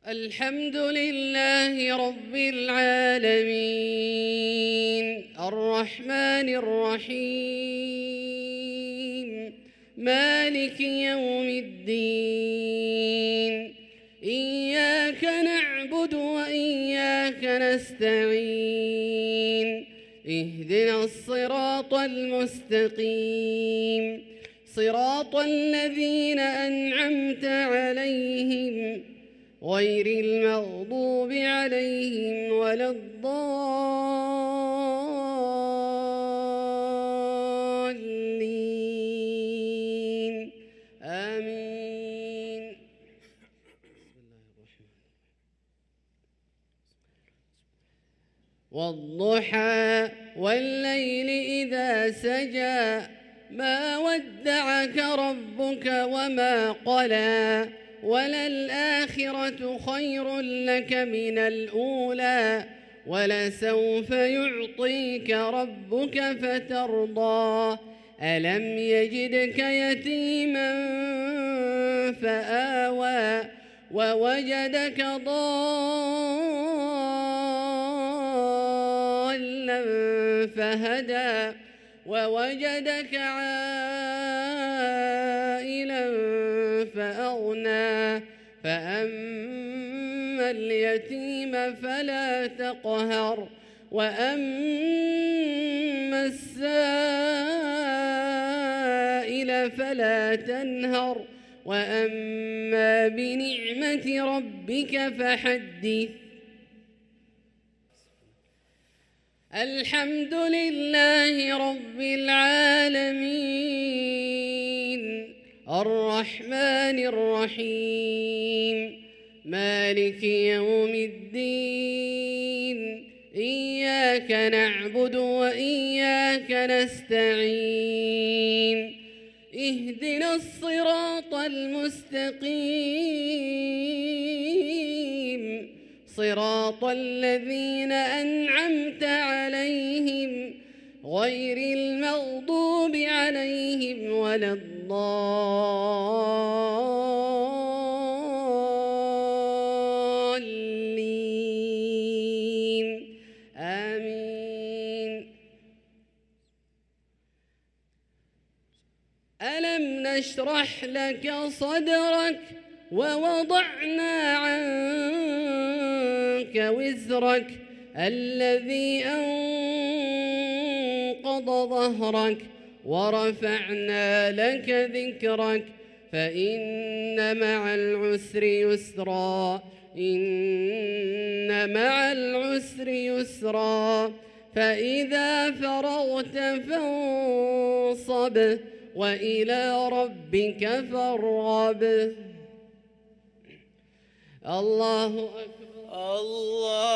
الحمد لله رب العالمين الرحمن الرحيم مالك يوم الدين إياك نعبد وإياك نستعين اهدنا الصراط المستقيم صراط الذين أنعمت عليهم غير المغضوب عليهم ولا الضالين آمين. والضحى والليل إذا سجى ما ودعك ربك وما قلى وللآخرة خير لك من الأولى ولسوف يعطيك ربك فترضى ألم يجدك يتيما فآوى ووجدك ضالا فهدى ووجدك عائلا فأغنى فأما اليتيم فلا تقهر وأما السائل فلا تنهر وأما بنعمة ربك فحدث. الحمد لله رب العالمين الرحمن الرحيم مالك يوم الدين إياك نعبد وإياك نستعين اهدنا الصراط المستقيم صراط الذين أنعمت عليهم غير المغضوب عليهم ولا الضالين آمين. ألم نشرح لك صدرك ووضعنا عنك وزرك الذي أنقض ظهرك ورفعنا لك ذكرك فإن مع العسر يسرا إن مع العسر يسرا فإذا فرغت فانصب وإلى ربك فارغب. الله أكبر. الله